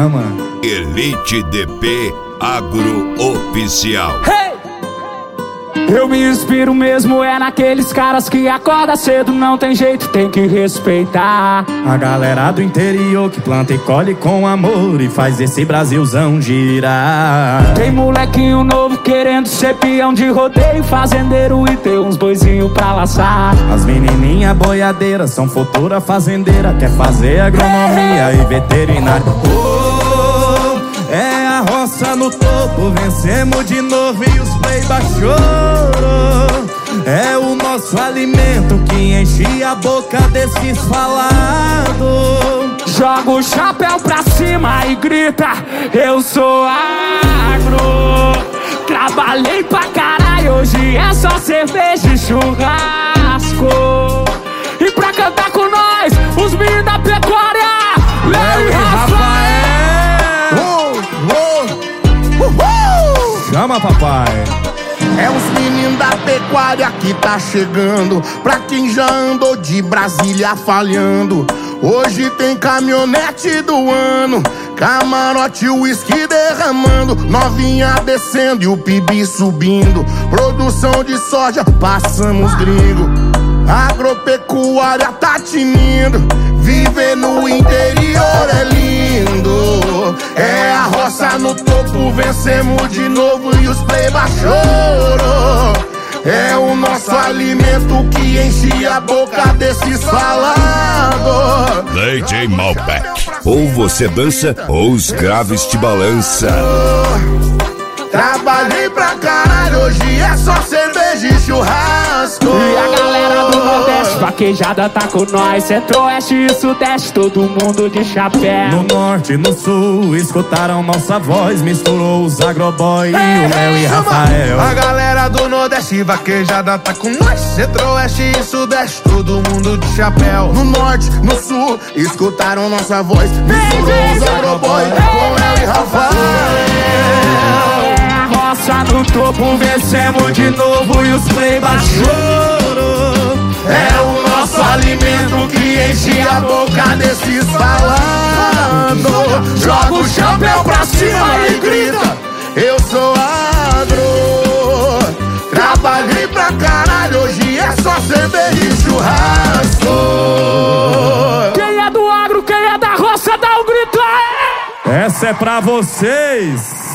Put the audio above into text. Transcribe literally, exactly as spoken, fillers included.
chama Elite D P Agro Oficial. Hey! Eu me inspiro mesmo é naqueles caras que acorda cedo, não tem jeito, tem que respeitar. a galera do interior que planta e colhe com amor e faz esse Brasilzão girar. Tem molequinho novo querendo ser peão de rodeio, fazendeiro e ter uns boizinhos pra laçar. As menininha boiadeiras são futura fazendeira, quer fazer agronomia e veterinária. Oh, é a roça no topo, vencemos de novo e os play baixou. É o nosso alimento que enche a boca desses falados. Joga o chapéu pra cima e grita: eu sou agro. Trabalhei pra caralho, hoje é só cerveja e churrasco. E pra cantar com nós, os meninos da pecuária, Léo e Rafael. Uh, uh, uh, Chama, papai. É os meninos da pecuária que tá chegando. Pra quem já andou de Brasília falhando, hoje tem caminhonete do ano, camarote, uísque derramando, novinha descendo e o P I B subindo. Produção de soja, passamos gringo. Agropecuária tá tinindo. Viver no interior é lindo. É a roça no topo, vencemos de novo e os play baixou. É o nosso alimento que enche a boca desses falados. D J Malbec. Ou você dança ou os graves te balança. Trabalhei pra caralho, hoje é só cerveja e churrasco. E a galera do Nordeste vaquejada tá com nós, Centro-Oeste e Sudeste, todo mundo de chapéu. No Norte e no Sul escutaram nossa voz, misturou os agroboy e o Léo e Rafael. A galera do Nordeste vaquejada tá com nós, Centro-Oeste e Sudeste, todo mundo de chapéu. No Norte, no Sul, escutaram nossa voz, misturou os agroboy com Léo e Rafael. No topo vencemos de novo e os play baixou. É o nosso alimento que enche a boca desses falados. Joga o chapéu pra cima e grita: eu sou agro. Trabalhei pra caralho, hoje é só cerveja e churrasco. Quem é do agro, quem é da roça, dá um grito aí. Essa é pra vocês.